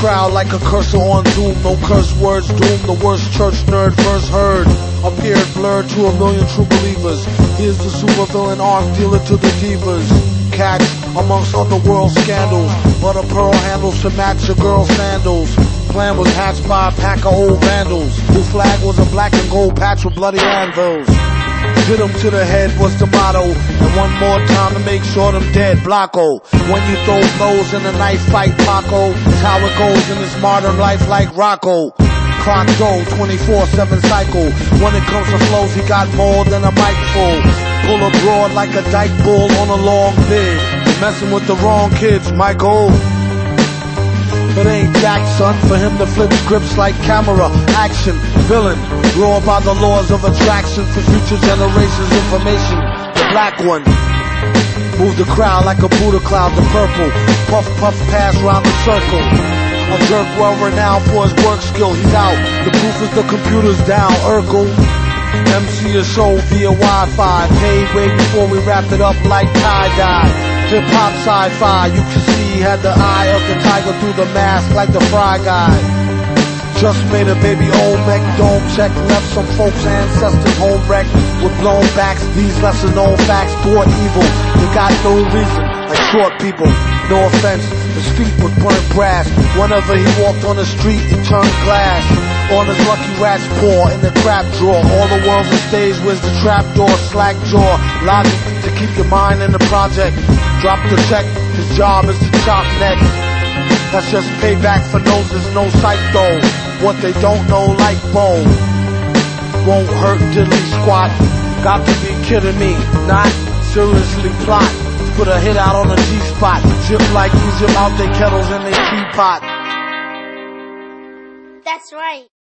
crowd like a cursor on Zoom. No curse words doom, the worst church nerd first heard. Appeared blurred to a million true believers. He is the supervillain arc dealer to the divas. Catch amongst underworld scandals, but a pearl handles to match your girl's sandals. Plan was hatched by a pack of old vandals, whose flag was a black and gold patch with bloody anvils. Hit 'em to the head was the motto, and one more time to make sure them dead, Blocko. When you throw blows in a knife fight, Paco, it's how it goes in this modern life like Rocco. Clock go, 24/7 cycle. When it comes to flows, he got more than a mic full. Pull a broad like a dyke bull on a long bid. You're messing with the wrong kids, Michael. It ain't Jack, son, for him to flip scripts like camera, action, villain. Raw by the laws of attraction for future generations' information. The black one. Move the crowd like a Buddha cloud to purple. Puff, puff, pass round the circle. A jerk well renowned for his work skill, he's out. The proof is the computer's down, Urkel. MC a show via Wi-Fi. Paid way before we wrapped it up like tie-dye. Hip-hop sci-fi, you can see he had the eye of the tiger through the mask like the Fry Guy. Just made a baby Olmec dome check, left some folks' ancestors home wrecked with blown backs. These lesser known facts brought evil. You got no reason, like short people. No offense, his feet was burnt brass. Whenever he walked on the street, he turned glass. On his lucky rat's paw in the crap drawer. All the world's a stage, where's the trap door? Slack jaw, logic to keep your mind in the project. Drop the check, his job is to chop neck. That's just payback for noses, no sight though. What they don't know, like Bo. Won't hurt diddly squat. Got to be kidding me, not seriously plot. Put a hit out on a G-spot. Zip like Egypt out they kettles in their teapot. That's right.